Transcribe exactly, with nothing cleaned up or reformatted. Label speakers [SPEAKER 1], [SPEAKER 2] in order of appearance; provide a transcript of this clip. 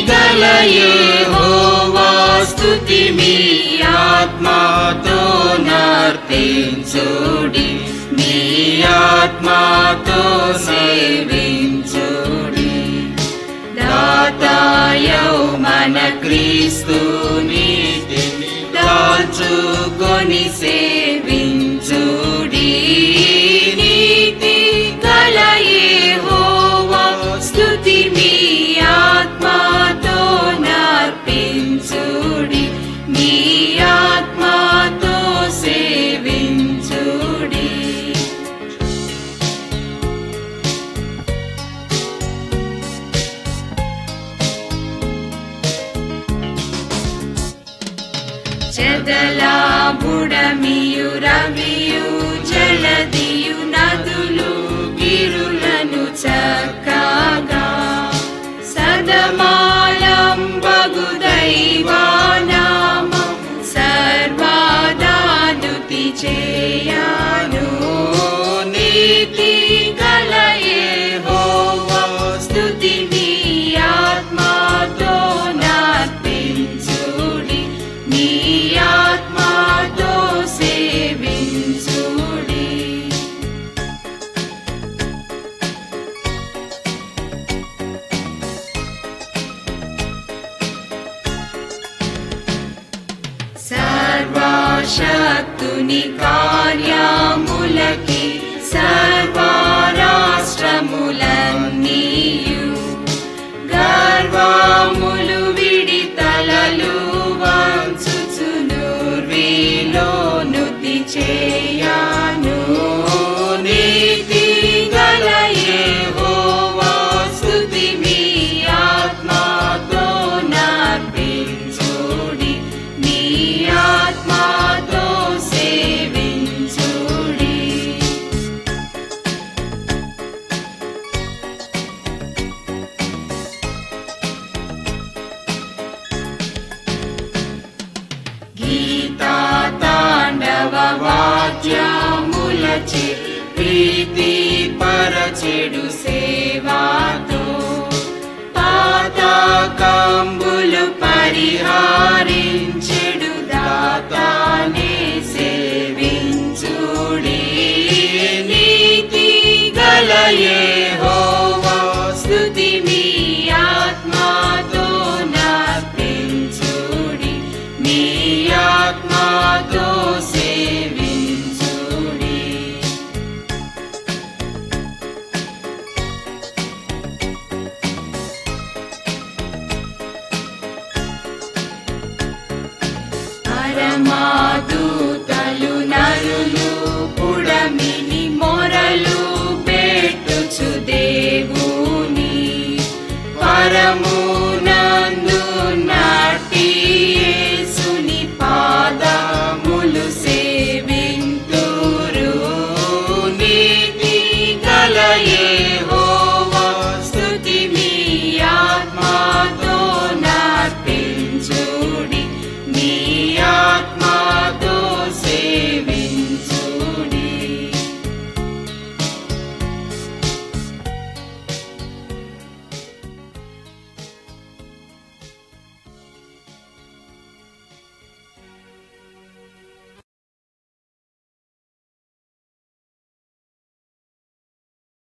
[SPEAKER 1] గల యెహోవా స్తుతి మీ ఆత్మతో నర్తించుడి, మీ ఆత్మతో సేవించుడి. దాతాయౌ మన క్రీస్తు నీతిని దాల్చుకొని సేవించుడి. నీతి గల యెహోవా స్తుతి మీ ఆత్మతో నర్పించుడి, మీ ఆత్మతో సేవించుడి. చెదలా బుడమియు రవియు జలదియు నదులు గిరులను చక్కగా సదమాలంబగు దైవానామం సర్వదానుతి చేయాను. నీతి గల యెహోవా స్తుతి మీ ఆత్మతో నర్పించుడి, మీ ఆత్మతో సేవించుడి. సర్వశక్తుని కార్యములకి సర్వరాష్ట్రములన్నీయు గర్వములు విడి తలలు వంచుచునుర్విలో నుతి చేయాను. నీతి గల యెహోవా స్తుతి మీ ఆత్మతో నర్పించుడి, మీ ఆత్మతో సేవించుడి. గీతా తాండవ వాద్యములచే ప్రీతి పరచెడు సేవాతో పాతకంబులు పరిహారించెడు దాతానే సేవించుడి. నీతి గల యెహోవా స్తుతి మీ ఆత్మతో నర్పించుడి, మీ ఆత్మతో సేవించుడి. పరమా